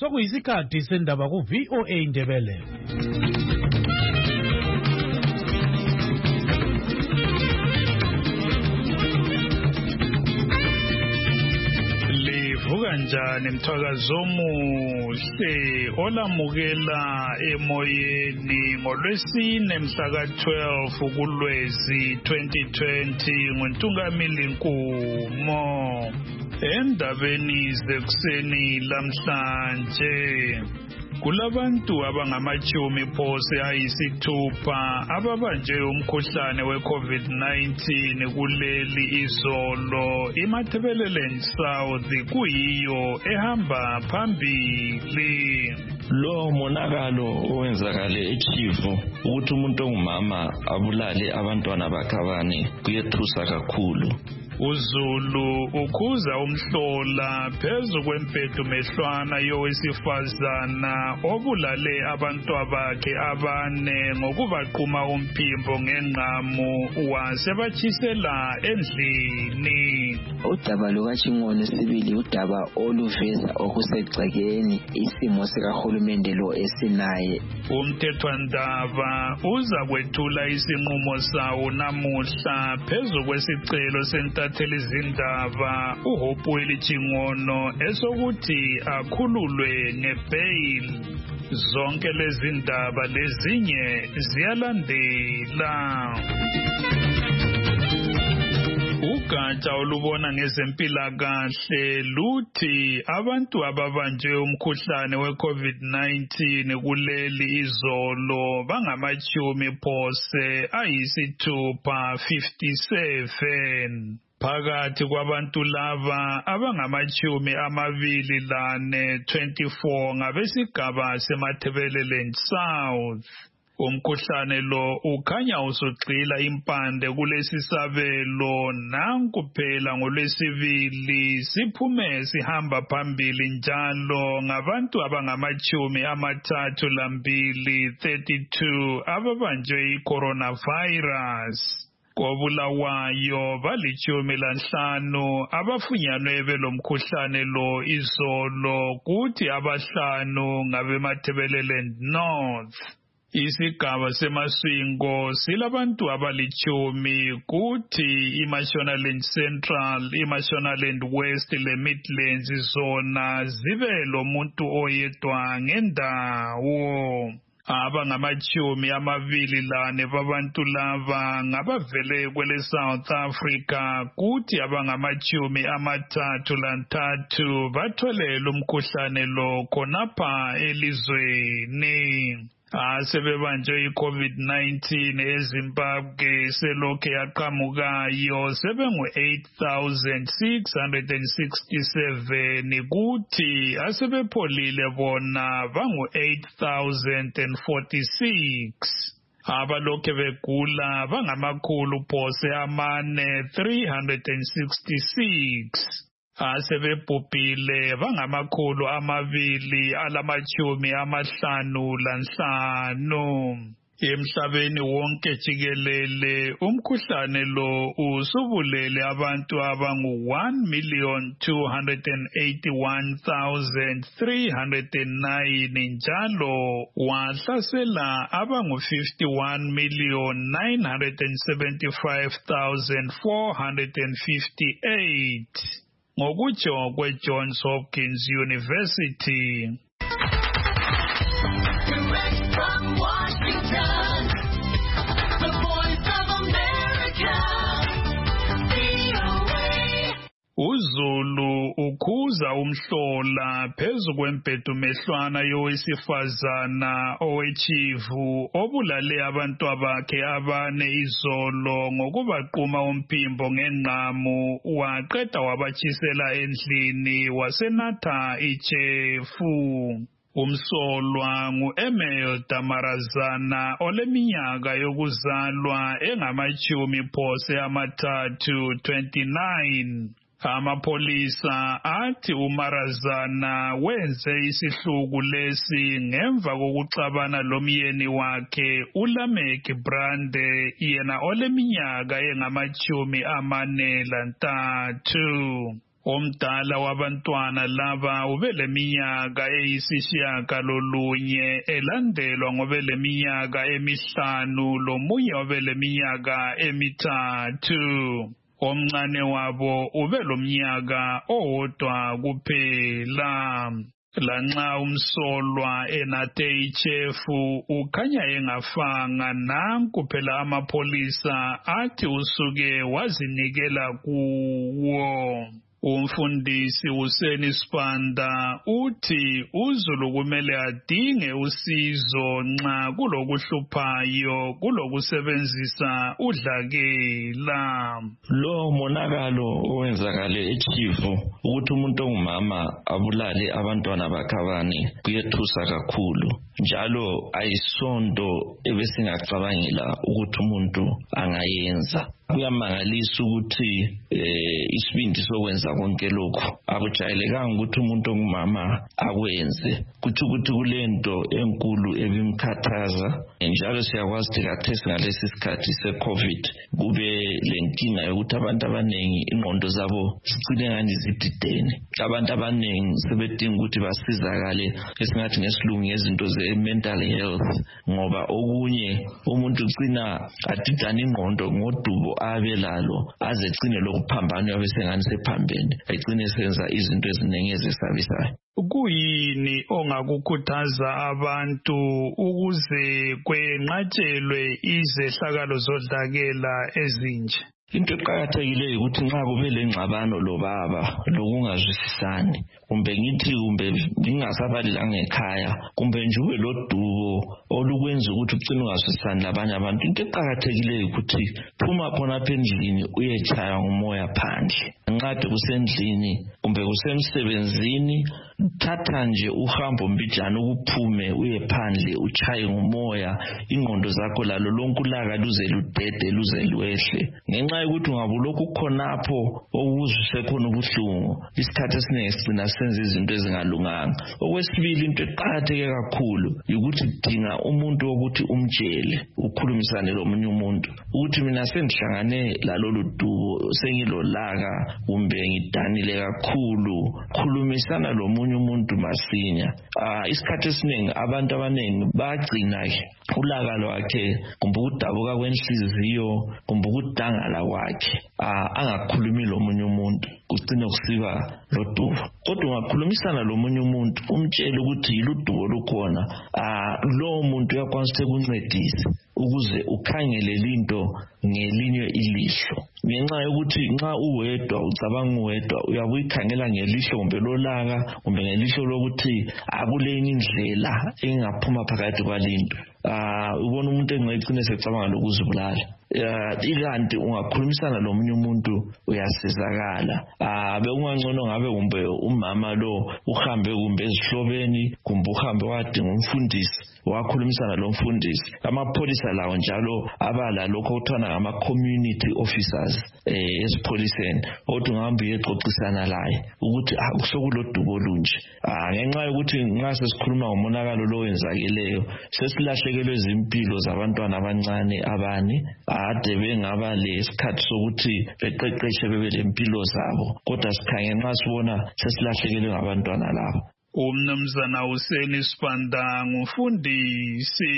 Sokuyisikhathi sendaba ku VOA Indebele. Livuka njani mthakazo omuhle olamukela emoyeni ngolwesine mhla ka-12 kuLwezi 2020 nguNtungamili Nkumo. Endabeni zekuseni lamhlanje kulabantu abangamachumi phose ayisithupha ababanjwe umkhuhlane we-COVID-19 kuleli izolo. iMatabeleland South kuyiyo ehamba phambili. Lo monakalo owenzakale eChivu ukuthi umuntu ongumama abulale abantwana bakhe abane kuyethusa kakhulu. uZulu ukhuza umhlola phezu kwempethu mehlwana yowesifazana obulale abantwabakhe abane ngokubaquma umphimbo ngengqamu wasebachisela endlini. Udaba lukaChingoni sibili udaba oluveza okusegcekeni isimo sikahulumende lo esinaye. Umthethwandaba uza kwethula isinqumo sawo namuhla phezu kwesicelo sentathelizindaba uHopewell Chingono esokuthi akhululwe ngebail. Zonke lezi ndaba lezinye ziyalandela. Ugatsha olubona ngezempilakahle luthi abantu ababanjwe umkhuhlane we-COVID-19 kuleli izolo bangamachumi phose ayisithupha 57. Phakathi kwabantu laba abangamachumi amabili lane 24 ngabesigaba seMatabeleland South. Umkhuhlane lo ukhanya usugxila impande kulesi sabelo nanku phela ngolwesibili siphume sihamba phambili njalo ngabantu abangamachumi amathathu lambili 32 ababanjwe i-coronavirus. Kobulawayo balichumi lanhlanu abafunyanwe belomkhuhlane lo izolo kuthi abahlanu ngabeMatabeleland North. Isigaba seMaswingo silabantu abalichumi kuthi iMashonaland Central, iMashonaland West leMidlands zona zibe lomuntu oyedwa ngendawo. Abangamachumi amabili lane babantu laba ngabavele kwele South Africa kuthi abangamachumi amathathu lantathu batholela umkhuhlane lo khonapha elizweni. Sebebanjwe i-COVID-19 eZimbabwe selokhe yaqhamukayo sebengu 8,667 kuthi asebepholile bona bangu 8,046. Abalokhe begula bangamakhulu phose amane 366. Asebebhubhile bangamakhulu amabili alamachumi amahlanu lanhlanu. Emhlabeni wonke jikelele umkhuhlane lo usubulele abantu abangu 1,281,309 njalo wahlasela abangu 51,975,458 ngokutsho kweJohns Hopkins University. Direct from Washington, the Voice of America, VOA. uZulu ukhuza umhlola phezu kwempethu mehlwana yowesifazana oweChivu obulale abantwabakhe abane izolo ngokubaquma umphimbo ngengqamu waqeda wabachisela endlini wasenatha ijefu. Umsolwa ngu-Emil Damarazana oleminyaka yokuzalwa engamachumi phose amathathu 29. Amapholisa athi uMarazana wenze isihluku lesi ngemva kokuxabana lomyeni wakhe uLamek Brande yena oleminyaka engamachumi amane lantathu. Omdala wabantwana laba ubeleminyaka eyisishiyagalolunye elandelwa ngobeleminyaka emihlanu lomunye obeleminyaka emithathu. Omncane wabo ubelomnyaka owodwa kuphela. Lanxa umsolwa enathe ichefu ukhanya engafanga, nanku phela amapolisa athi usuke wazinikela kuwo. Umfundisi Hussein Sibanda uthi uZulu kumele adinge usizo nxa kulokuhluphayo kulokusebenzisa udlakela. Lo monakalo owenzakale eChivu ukuthi umuntu ongumama abulale abantwana bakhe abane kuyethusa kakhulu, njalo ayisonto ebesingacabangela ukuthi umuntu angayenza. Kuyamangalisa ukuthi isibindi sokwenza konke lokhu akujayelekanga ukuthi umuntu ongumama akwenze. Kuthi ukuthi kulento enkulu ebimkhathaza, njalo siyakwazi ukuthi kathesi ngalesi sikhathi se-COVID kube lenkinga yokuthi abantu abaningi ingqondo zabo zicine ngani zididene. Abantu abaningi sebedinga ukuthi basizakale esingathi ngesilungu ngezinto ze-mental health, ngoba okunye umuntu ugcina adidana ingqondo ngodubo abelalo aze egcine lokuphambana yabesengani sephambene, egcine senza izinto eziningi ezisabisayo. Kuyini ongakukhuthaza abantu ukuze kwenqatshelwe izehlakalo zodlakela ezinje? Into eqakathekileyo ukuthi nxa kube lengxabano lobaba lokungazwisisani, kumbe ngithi kumbe ngingasabalelanga ekhaya, kumbe nje ube lodubo olukwenza ukuthi ugcine ungazwisisani labanye abantu, into eqakathekileyo ukuthi phuma khonapha endlini uyetshaya umoya phandle. Nxa kusendlini kumbe kusemsebenzini, thatha nje uhambo mbijana ukuphume uye phandle uchaye ngumoya, ingqondo zakho lalo lonke ulaka luze ludede luze lwehle. Ngenxa yokuthi ungabulokhu khonapho okuzwise khona ubuhlungu, isikhathi esiningi sigcina senza izinto ezingalunganga. Okwesibili, into eqakatheke kakhulu ukuthi udinga umuntu wokuthi umtshele, ukhulumisane lomunye umuntu ukuthi mina sendihlangane lalolu dubo, sengilolaka kumbe ngidanile kakhulu. Khulumisana lomunye umuntu masinya. Isikhathi esiningi abantu abaningi bagcina ulaka lwakhe kumbe ukudabuka kwenhliziyo kumbe ukudangala kwakhe angakhulumi lomunye umuntu, kugcine kusiba lodubo. Kodwa ungakhulumisana lomunye umuntu umtshele ukuthi yiludubo lukhona, lowo muntu uyakwanisa ukuncedisa ukuze ukhangele linto ngelinye ilihlo. Ngenxa yokuthi nxa uwedwa ucabanga uwedwa uyabe uyikhangela ngelihlo kumbe lolaka kumbe ngelihlo lokuthi akulenye indlela engaphuma phakathi kwalinto. Ubona umuntu engecine secabanga lokuzibulala. Ikanti ungakhulumisana lomunye umuntu uyasizakala. Bekungangcono ngabe kumbe umama lo uhambe kumbe ezihlobeni kumbe uhambe wadinga umfundisi, wakhulumisana lo mfundisi. Amapholisa lawo njalo abala lokho okuthiwa ngama-community officers esipholiseni, kodwa ungahambe uyexoxisana laye ukuthi sokulodubo olunje. Ngenxa yokuthi nxa sesikhuluma ngomonakalo lo wenzakeleyo, sesilahlekelwe izimpilo zabantwana abancane abane ade bengaba lesikhathi sokuthi beqeqeshe bebe lempilo zabo, kodwa sikhange nxa sibona sesilahlekelwe ngabantwana labo. Umnumzana Hussein Sibanda ngumfundisi.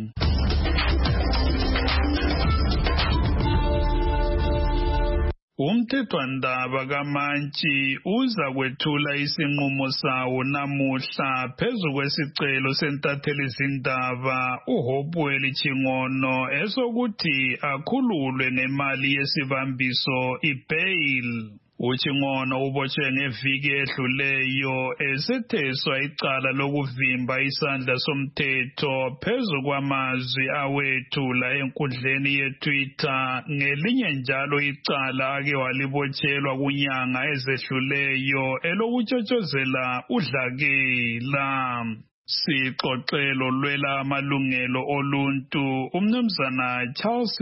Umthethwandaba kaMantshi uza kwethula isinqumo sawo namuhla phezu kwesicelo sentatheli zindaba uHopewell Chingono esokuthi akhululwe ngemali yesibambiso ibail. Uchingono ubotshwe ngeviki edluleyo esetheswa icala lokuvimba isandla somthetho phezu kwamazwi awethula enkundleni yeTwitter, ngelinye njalo icala ake walibotshelwa kunyanga ezedluleyo elokutshotshozela udlakela. Sixoxelo lwela amalungelo oluntu umnumzana Charles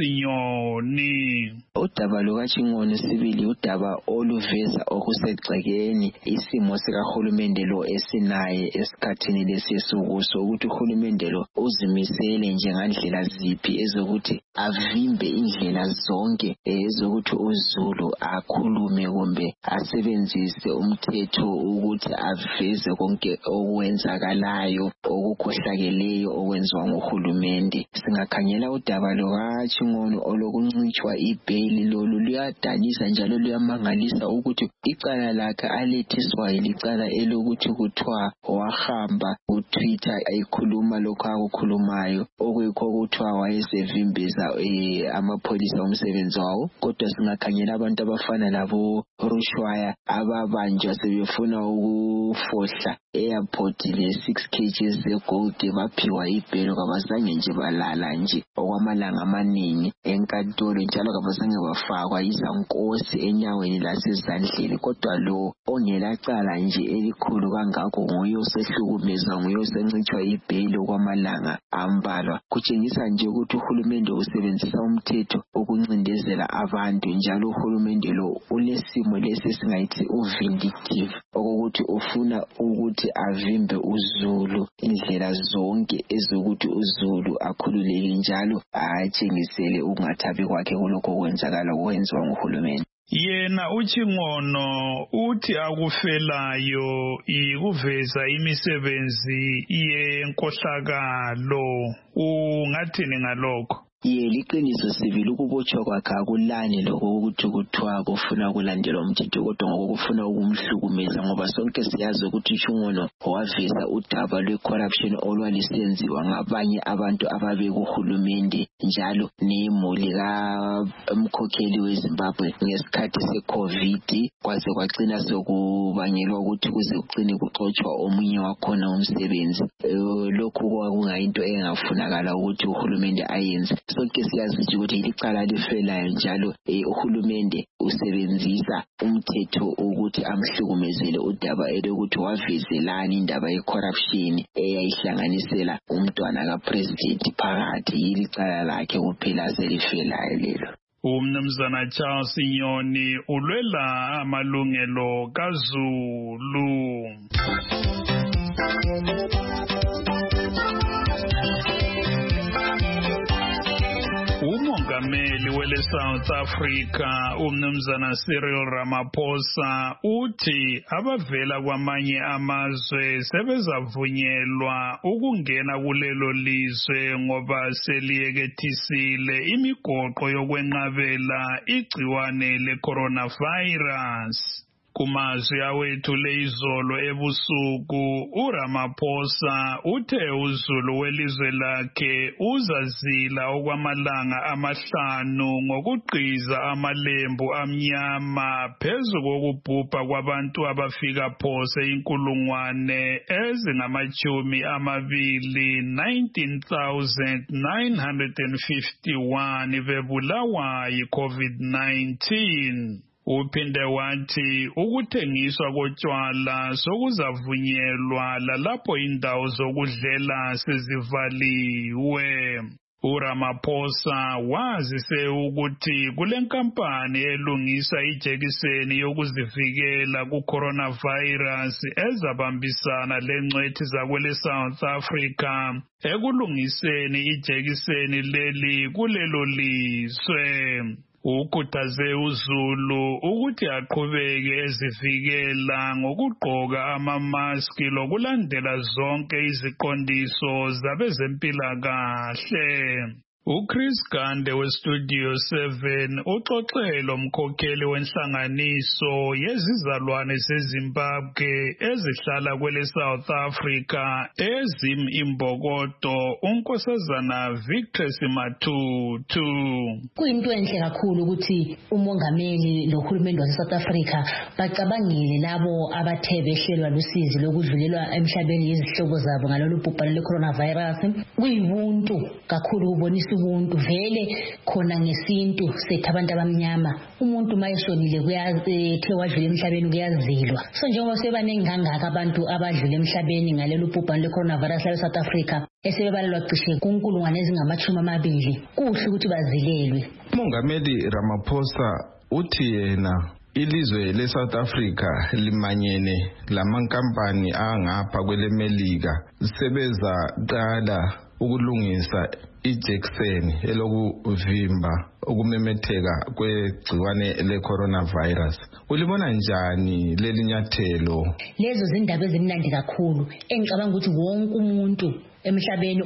Nyoni. Udaba lukaChingoni sibili udaba oluveza okusegxekeni isimo sikahulumende lo esinaye esikhathini lesisukuso ukuthi uhulumende lo uzimisele njengandlela ziphi ezokuthi avimbe indlela zonke ezokuthi uZulu akhulume kumbe asebenzise umthetho ukuthi aveze konke okwenzakalayo okukhohlakeleyo okwenziwa nguhulumende. Singakhangela udaba lukaChingoni olokuncitshwa ibheli lolu luyadanisa njalo luyamangalisa ukuthi icala lakhe alethiswa ilicala elokuthi kuthiwa wahamba kuTwitter ekhuluma lokho akukhulumayo okuyikho kuthiwa wayesevimbeza amapholisa umsebenzi wawo. Kodwa singakhangela abantu abafana labo Rushwaya ababanjwa sebefuna ukufohla airport le 6 kg zegold baphiwa ibhelo kabazange nje balala nje okwamalanga amaningi enkantolo njalo kabazange bafakwa izankosi enyaweni lasezandleni. Kodwa lo ongelacala nje elikhulu kangakho nguye osehlukumezwa nguye osencitshwa ibhelo kwamalanga ambalwa. Kutshengisa nje ukuthi uhulumende usebenzisa umthetho ukuncindezela abantu njalo uhulumende lo ulesimo lesi singayithi uvindictive okokuthi ufuna ukuthi avimbe uZulu indlela zonke ezokuthi uZulu akhululeke njalo atshengisele ukungathabi kwakhe kulokho kwenzakala okwenziwa nguhulumende. Yena uChingono uthi akufelayo ikuveza imisebenzi yenkohlakalo. Ungathini ngalokho? Liqiniso sibili ukubotshwa kwakhe akulani lokho ukuthi kuthiwa kufuna ukulandela umthetho kodwa ngokufuna ukumhlukumeza ngoba sonke siyazi ukuthi uChingono waveza udaba lwe-corruption olwalisenziwa ngabanye abantu ababekuhulumende njalo nemuli kamkhokheli weZimbabwe ngesikhathi se-COVID kwaze kwagcina sokubangelwa ukuthi kuze kucine kuxotshwa omunye wakhona umsebenzi. Lokhu kwakungayinto engafunakala ukuthi uhulumende ayenze. Sonke siyazi ukuthi ilicala lifelayo njalo uhulumende usebenzisa umthetho ukuthi amhlukumezele udaba elokuthi wavezelani indaba ye-corruption eyayihlanganisela umntwana kapresident phakathi. Ilicala lakhe kuphela selifelayo lelo. Umnumzana Charles Nyoni ulwela amalungelo kaZulu. Umongameli wele South Africa umnumzana Cyril Ramaphosa uthi abavela kwamanye amazwe sebezavunyelwa ukungena kulelo lizwe ngoba seliyekethisile imigoqo yokwenqabela igciwane le-coronavirus. Kumazwi awethule izolo ebusuku uRamaphosa uthe uZulu welizwe lakhe uzazila okwamalanga amahlanu ngokugqiza amalembu amnyama phezu kokubhubha kwabantu abafika phose 19,951 bebulawa yi-COVID-19. Uphinde wathi ukuthengiswa kotshwala sokuzavunyelwa lalapho indawo zokudlela sezivaliwe. uRamaphosa wazise ukuthi kule nkampani elungisa ijekiseni yokuzivikela ku-coronavirus ezabambisana lengcwethi zakwele South Africa ekulungiseni ijekiseni leli kulelo lizwe. Ukhuthaze uZulu ukuthi aqhubeke ezivikela ngokugqoka amamaski lokulandela zonke iziqondiso zabezempilakahle. uChris Gande weStudio 7 uxoxele umkhokheli wenhlanganiso yezizalwane zeZimbabwe ezihlala kwele South Africa ezim imbokodo unkosazana Victress Matutu. Kuyinto enhle kakhulu ukuthi umongameli nohulumende waseSouth Africa bacabangile labo abathe behlelwa lusizi lokudlulelwa emhlabeni yizihlobo zabo ngalolu bhubhane lwe-coronavirus. Kuyibuntu kakhulu ukubonisa ubuntu vele khona ngesintu sethu abantu abamnyama umuntu mayeshonile kuyathe wadlula emhlabeni kuyazilwa so njengoba sebaningi kangaka abantu abadlula emhlabeni ngalelo bhubhane le-coronavirus la South Africa esebebalelwa cishe kunkulungwane ezingama-20 kuhle ukuthi bazilelwe. Umongameli Ramaphosa uthi yena ilizwe le-South Africa limanyene lamankampani angapha kwelemelika sebeza qala ukulungisa ijekiseni elokuvimba ukumemetheka kwegciwane le-coronavirus. Ulibona njani leli nyathelo? Lezo zindaba ezimnandi kakhulu engicabanga ukuthi wonke umuntu emhlabeni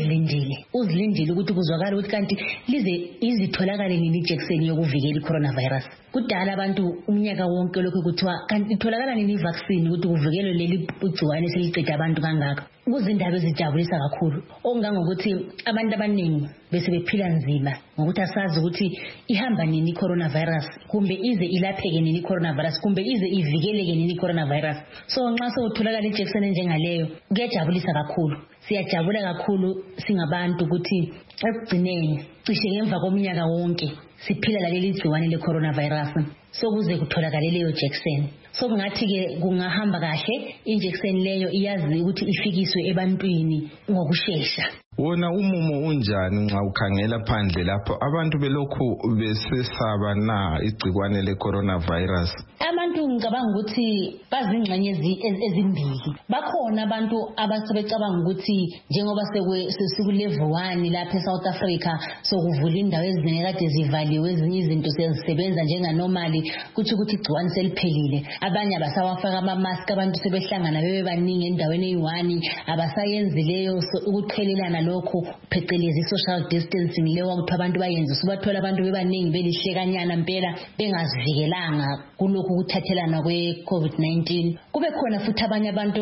uzilindile ukuthi kuzwakala ukuthi kanti lize izitholakale nini ijekiseni yokuvikela i-coronavirus. Kudala abantu umnyaka wonke lokho kuthiwa kanti itholakala nini i-vaccine ukuthi kuvikelwe leli gciwane seliqeda abantu kangaka. Kuzindaba ezijabulisa kakhulu okungangokuthi abantu abaningi bese bephila nzima ngokuthi asazi ukuthi ihamba nini i-coronavirus kumbe ize ilapheke nini i-coronavirus kumbe ize ivikeleke nini i-coronavirus. So nxa sewutholakala ijekiseni enjengaleyo kuyajabulisa kakhulu. Siyajabula kakhulu singabantu ukuthi ekugcineni cishe ngemva komnyaka wonke siphila laleli gciwane le-coronavirus sokuze kutholakale leyo jekiseni. So kungathi-ke kungahamba kahle injekiseni leyo iyazi ukuthi ifikiswe ebantwini ngokushesha. Wona umumo unjani nxa ukhangela phandle lapho abantu belokhu besesaba na igciwane le-coronavirus? Abantu ngicabanga ukuthi bazingxenye ezimbili. Bakhona abantu abasebecabanga ukuthi njengoba sekulevel 1 lapha eSouth Africa sokuvula indawo eziningi kade zivaliwe ezinye izinto sezisebenza njenganormally kuthi ukuthi igciwane seliphelile. Abanye abasawafaka ama-mask abantu sebehlangana bebe baningi endaweni eyi-1 abasayenzi leyo ukuqhelelana lokho phecelezi social distancing leyo ukuthi abantu bayenze subathola abantu bebaningi belihlekanyana impela bengazivikelanga kulokhu ukuthathelana kwe-COVID-19. Kube khona futhi abanye abantu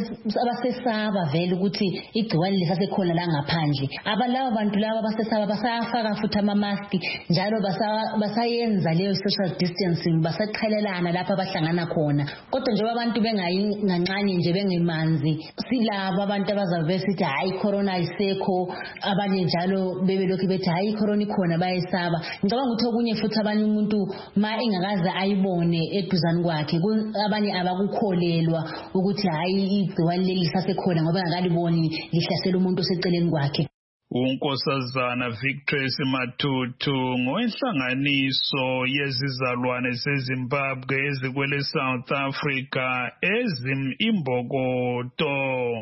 abasesaba vele ukuthi igciwane lisasekhona la ngaphandle. Abalabo bantu laba abasesaba basafaka futhi ama-mask njalo basayenza leyo social distancing basaqhelelana lapha abahlangana khona. Kodwa njengoba abantu bengayincane nje bengemanzi silabo abantu abazabe besithi hayi corona isekho abanye njalo bebelokhu bethi hayi corona ikhona bayesaba. Ngicabanga ukuthi okunye futhi abanye umuntu ma engakaze ayibone eduzane kwakhe abanye abakukholelwa ukuthi hayi igciwane leli lisasekhona ngoba engakaliboni lihlasela umuntu oseceleni kwakhe. uNkosazana Victory Matutu ngowenhlanganiso yezizalwane zeZimbabwe ezikwele South Africa ezimimbokoto.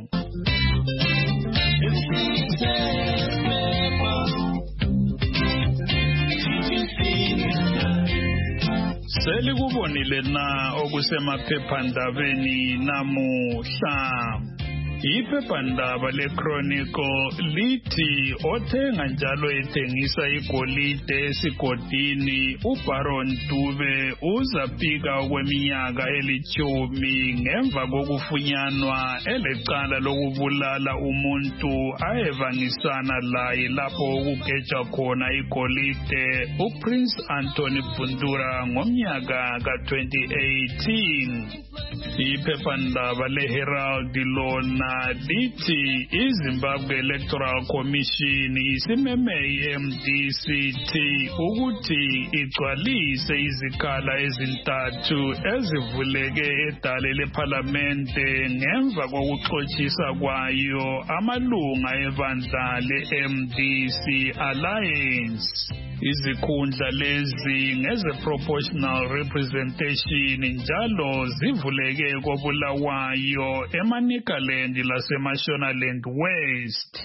Selikubonile na okusemaphephandabeni namuhla. Iphephandaba leChronicle lithi othenga njalo ethengisa igolide esigodini uBaron Dube uzafika kweminyaka 10 ngemva kokufunyanwa elecala lokubulala umuntu ayevangisana laye lapho ukugejwa khona igolide uPrince Anthony Bundura ngomnyaka ka2018. Iphephandaba leHerald lona lithi iZimbabwe Electoral Commission isimeme iMDCT ukuthi igcwalise izikhala ezintathu ezivuleke edale leParlamente ngemva kokuxoxisa kwayo amalunga ebandla leMDC Alliance. Izikhundla lezi ngeze-proportional representation njalo zivuleke koBulawayo eManicaland laseMashonaland West.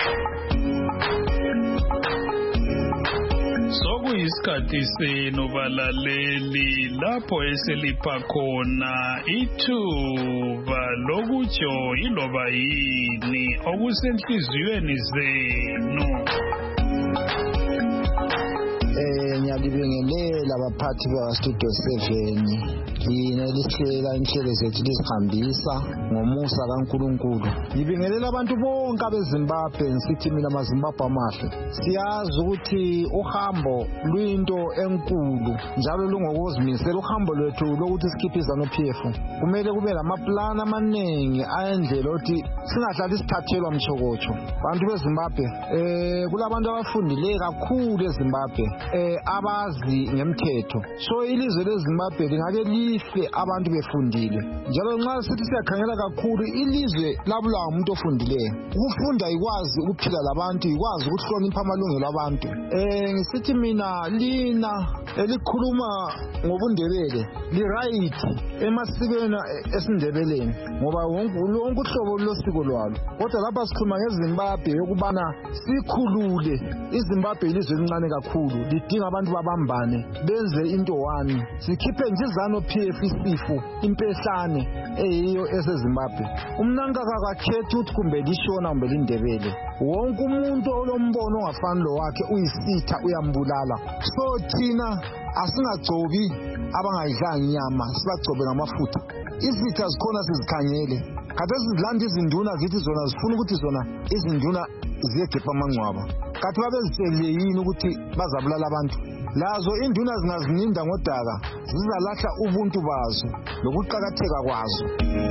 Sokuyisikhathi senu balaleli lapho eselipha khona ithuba lokutsho iloba yini okusenhliziyweni zenu. Ngiyalibingelela abaphathi bakaStudio 7 lina lisihlela inhlelo zethu lizihambisa ngomusa kaNkulunkulu. Ngibingelela abantu bonke abeZimbabwe ngisithi mina amaZimbabwe amahle. Siyazi ukuthi uhambo luyinto enkulu njalo lungokuzimisela. Uhambo lwethu lokuthi sikhiphe iZANU-PF kumele kube lamaplani amaningi ayendlela ukuthi singahlali sithathelwa mchokocho. Bantu beZimbabwe kulabantu abafundile kakhulu eZimbabwe abazi ngemthetho. So ilizwe leZimbabwe lingake life abantu befundile. Njalo nxa sithi siyakhangela kakhulu ilizwe labulawa umuntu ofundileyo. Ukufunda ikwazi ukuphila labantu, ikwazi ukuhlonipha amalungelo abantu. Ngisithi mina lina elikhuluma ngobundebele li right emasikweni esindebeleni ngoba wonke uhlobo losiko lwalo. Kodwa lapha sikhuluma ngeZimbabwe yokubana sikhulule. iZimbabwe ilizwe elincane kakhulu lidinga abantu babambane benze into one. Sikhiphe nje iZANU-PF isifo impehlane eyiyo eseZimbabwe. Umnankaka akakhethi ukuthi kumbe lishona kumbe lindebele. Wonke umuntu olombono ongafani lo wakhe uyisitha uyambulala. So thina asingagcobi abangayidlanga inyama, sibagcobe ngamafutha. Izitha zikhona sizikhangele. Kade sizilanda izinduna zithi zona zifuna ukuthi zona izinduna ziyegepa amangcwaba. Kathi babezitshelile yini ukuthi bazabulala abantu? Lazo induna zingazininda ngodaka zizalahla ubuntu bazo lokuqhakatheka kwazo.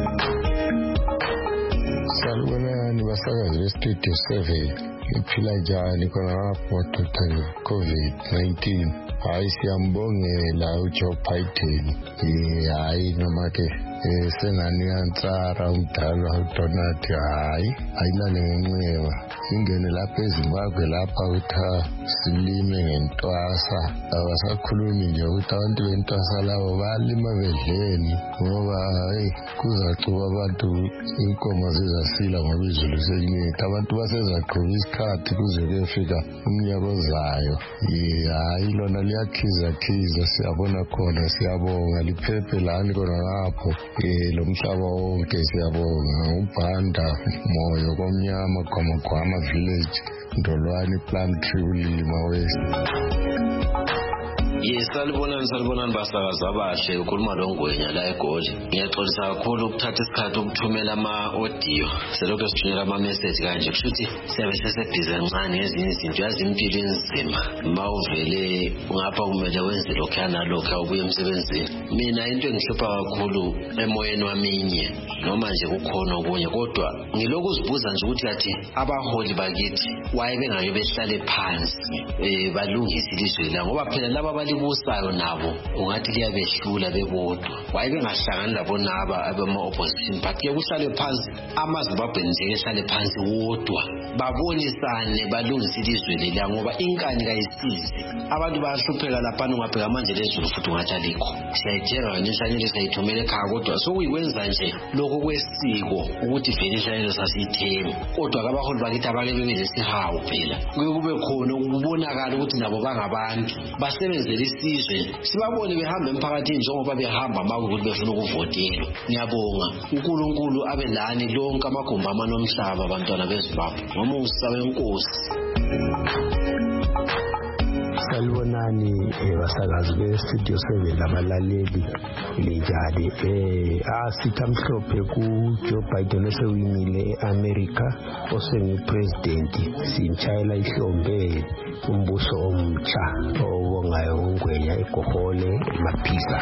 Salibonani basakazi beStudio 7 iphila njani khona lapho Dr. COVID-19. Hayi siyambongela uJoe Biden. Hayi noma ke senani yansara umdala uDonald hayi ayilale ngenxeba ingene lapha eZimbabwe lapha utha silime ngentwasa abasakhulumi nje ukuthi abantu bentwasa labo balima bedleni ngoba kuzacuba abantu inkomo zizasila ngoba izulu selinetha abantu basezaqhuba isikhathi kuze kuyefika umnyaka ozayo. Hayi lona liyakhiza siyabona khona siyabonga liphephe lani khona lapho lo mhlaba wonke siyabonga uBhanda Moyo komnyama Gwamagwama village Ndolwani Plumtree Ulima West. Salibonani basakazi abahle ukhuluma loNgwenya la eGoli. Ngiyaxolisa kakhulu ukuthatha isikhathi ukuthumela ama-audio selokhu sithunyela ama-message kanje kushuthi siyabe sesebhizi kancane ngezinye izinto yazi impilo enzima mawuvele ngapha kumele wenze lokhu nalokhu awubuye emsebenzini. Mina into engihlupha kakhulu emoyeni waminye noma nje kukhona okunye kodwa ngilokhu uzibuza nje ukuthi kathi abaholi bakithi waye bengake behlale phansi balungise ilizwe la ngoba phela laba balibusayo nabo ungathi liyabehlula bebodwa waye bengahlangani labo naba abama-opposition party kuhlale phansi amaZimbabwe nje ehlale phansi wodwa babonisane balungise ilizwe lela ngoba inkani kayisizi abantu bayahlupheka lapha ungabheka manje lezulu futhi ungathi alikho siyayithenga njenhlanyelo sayithumela ekhaya kodwa sokuyikwenza nje lokho kwesiko ukuthi vele inhlanyelo sasiyithenga kodwa abaholi bakithi abake bebelesihawu phela kube khona ukubonakala ukuthi nabo bangabantu basebenzele isizwe sibabone behamba emphakathini njengoba behamba makuthi befuna ukuvotelwa. Ngiyabonga uNkulunkulu abelani lonke amagumbi amanomhlaba abantwana beZimbabwe ngomusa wenkosi. Salibonani basakazi beStudio 7 labalaleli linjani asitha mhlophe kuJoe Biden osewinile eAmerica osengupresident simtshayela ihlombe umbuso omtsha obongayo uNgwenya eGohole eMapisa.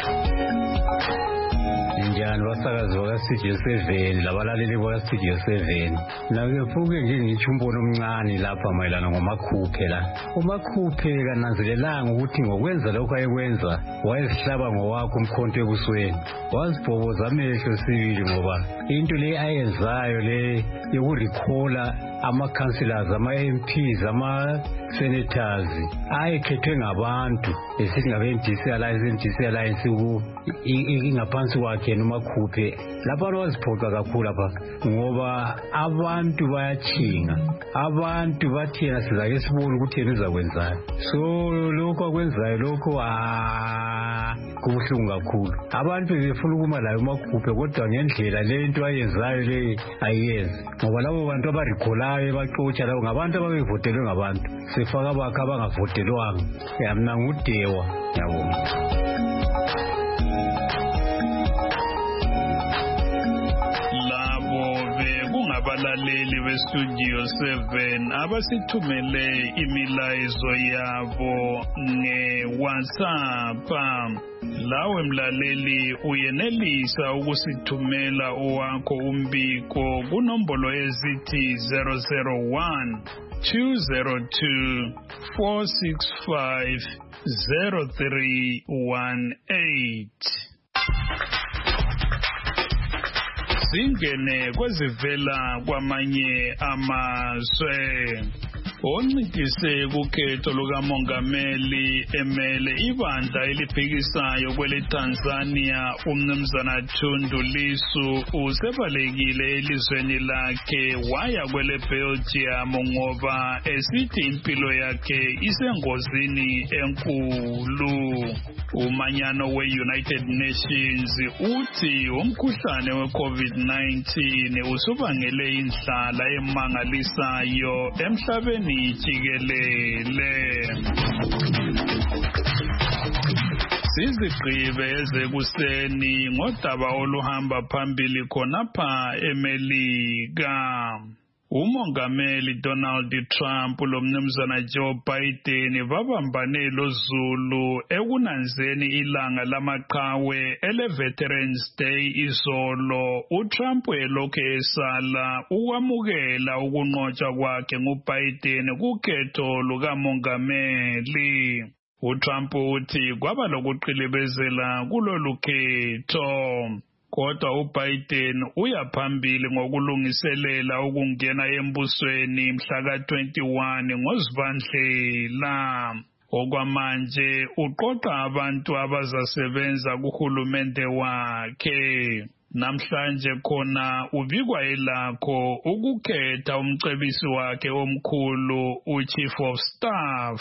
Njani basakazi bakaStudio 7 labalaleli bakaStudio 7 nakefuke nje ngitsho umbono omncane lapha mayelana ngomakhuphe la umakhuphe kananzelelanga ukuthi ngokwenza lokho ayekwenza wayezihlaba ngowakho umkhonto ebusweni wazibhoboza amehlo sibili ngoba into le ayenzayo le yokurecalla ama-councillors ama-MPs ama-senators ayekhethwe ngabantu esithi ngabe-NDC Alliance ingaphansi kwakhe nomakhuphe lapha waziphoqa kakhulu lapha ngoba abantu bayachinga abantu bathina sizake sibone ukuthi yena uzakwenzani so lokho akwenzayo lokho kubuhlungu kakhulu. Abantu befuna ukuma layo umakhuphe kodwa ngendlela lento ayenzayo le ayenzi. Ngoba labo bantu abaricolayo baxotsha labo ngabantu ababevotelwe ngabantu. Sifaka abakhe abangavotelwanga. Mina nguDewa. Yabonga. Abalaleli beStudio 7 abasithumele imilayezo yabo ngeWhatsApp. Lawe mlaleli uyenelisa ukusithumela owakho umbiko kunombolo ezithi 001 202 465 0318. Singene kwezivela kwamanye amazwe. Oncikise kukhetho lukamongameli emele ibandla elibhikisayo kwele Tanzania umnumzana Tundu Lissu usebalekile elizweni lakhe waya kwele Belgium ngoba esithi impilo yakhe isengozini enkulu. Umanyano we-United Nations uthi umkhuhlane we-COVID-19 usubangele indlala emangalisayo emhlabeni jikelele. Sizigqibe ezekuseni ngodaba oluhamba phambili khonapha eMelika. Umongameli Donald Trump lomnumzana Joe Biden babambane loZulu ekunanzeni ilanga lamaqhawe ele-Veterans Day izolo. uTrump elokhu esala ukwamukela ukunqotshwa kwakhe nguBiden kukhetho lukamongameli. uTrump uthi kwaba lokuqilibezela kulolu khetho. Kodwa uBiden uyaphambili ngokulungiselela ukungena embusweni mhla ka-21 ngoZibandlela. Okwamanje uqoqa abantu abazasebenza kuhulumende wakhe. Namhlanje khona ubikwa elakho ukukhetha umcebisi wakhe omkhulu uChief of Staff.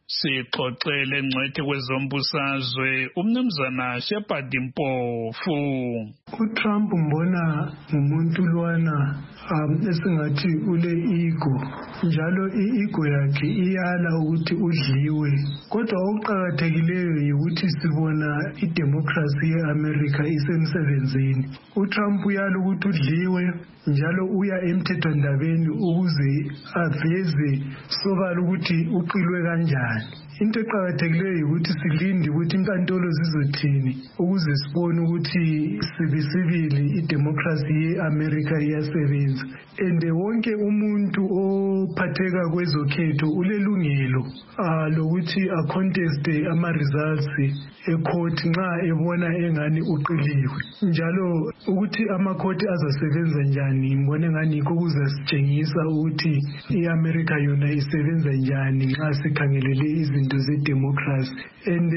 Sixoxele ngcwethi kwezombusazwe umnumzana Shepard Mpofu. uTrump mbona ngumuntu lwana esingathi ule ego, njalo i-ego yakhe iyala ukuthi udliwe. Kodwa okuqakathekileyo yikuthi sibona idemocracy ye-America isemsebenzini. uTrump uyala ukuthi udliwe njalo uya emthethwandabeni ukuze aveze sobala ukuthi uqilwe kanjani. Into eqakathekileyo ukuthi silinde ukuthi inkantolo zizothini ukuze sibone ukuthi sibili idemocracy ye-America iyasebenza. And wonke umuntu ophatheka kwezokhetho ulelungelo lokuthi aconteste ama-results ecourt nxa ebona engani uqiliwe. Njalo ukuthi amakhoti azasebenza njani ngibona engani yikho kuzasitshengisa ukuthi i-America yona isebenza njani nxa sikhangelele izinto zedemocracy. And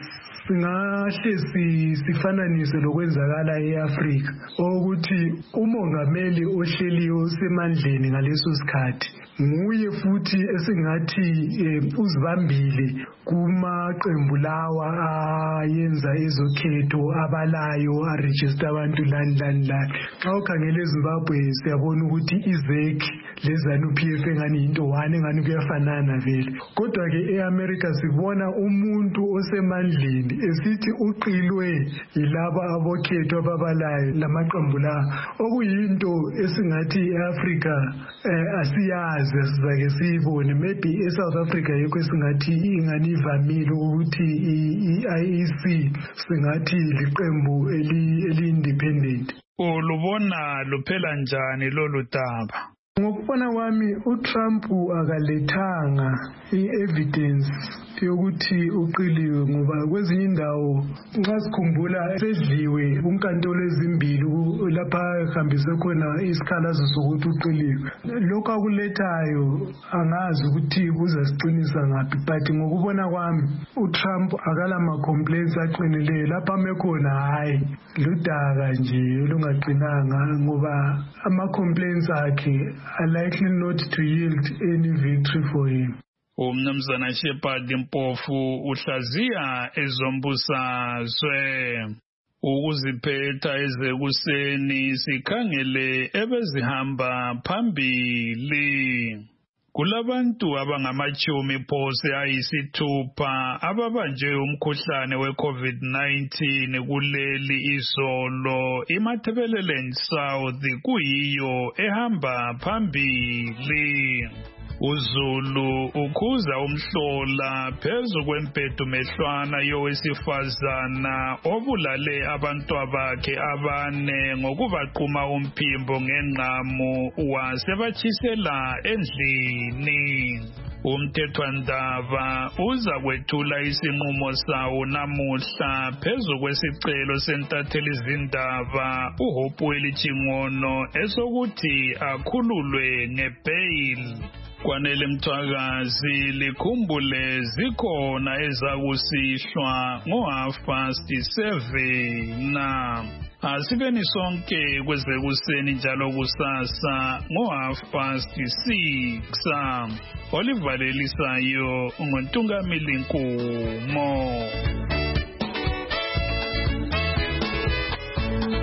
singahle sifananise lokwenzakala e-Afrika ukuthi umongameli ohleliyo usemandleni ngaleso sikhathi nguye futhi esingathi uzibambile kumaqembu lawa ayenza ezokhetho abalayo aregister abantu lani. Xa ukhangele eZimbabwe siyabona ukuthi iZEC leZANU-PF engani into one engani kuyafanana vele. Kodwa ke e-America sibona umuntu osemandleni esithi uqilwe yilaba abokhetho ababalayo lamaqembu la, okuyinto esingathi e-Africa asiyazi sizake siyibone. Maybe eSouth Africa yikho esingathi ingani ivamile ukuthi i-IEC singathi liqembu eli-independent. Ulubona luphela njani lolu daba? Ngokubona kwami uTrump akalethanga i-evidence yokuthi uqiliwe, ngoba kwezinye indawo nxa sikhumbula sedliwe unkantolo ezimbili lapha ehambise khona isikhalazo sokuthi uqiliwe. Lokho akulethayo angazi ukuthi kuzasiqinisa ngaphi, but ngokubona kwami uTrump akala ma-complaints aqinileyo. Lapha amekhona hayi ludaka nje olungaqinanga, ngoba ama-complaints akhe are likely not to yield any victory for him. Umnumzana Shepard Mpofu uhlaziya ezombusazwe. Ukuziphetha ezekuseni sikhangele ebezihamba phambili. Kulabantu abangamachumi phose ayisithupha ababanjwe umkhuhlane we-COVID-19 kuleli izolo. iMatabeleland South kuyiyo ehamba phambili. uZulu ukhuza umhlola phezu kwempethu mehlwana yowesifazana obulale abantwabakhe abane ngokubaquma umphimbo ngengqamu wasebatshisela endlini. Umthethwandaba uza kwethula isinqumo sawo namuhla phezu kwesicelo sentatheli zindaba uHopewell Chingono esokuthi akhululwe ngebail. Kwanele Mthwakazi likhumbule zikhona ezakusihlwa ngo7:30. Asibeni sonke kwezekuseni njalo kusasa ngo6:30. Olivalelisayo ngontungamili Nkumo.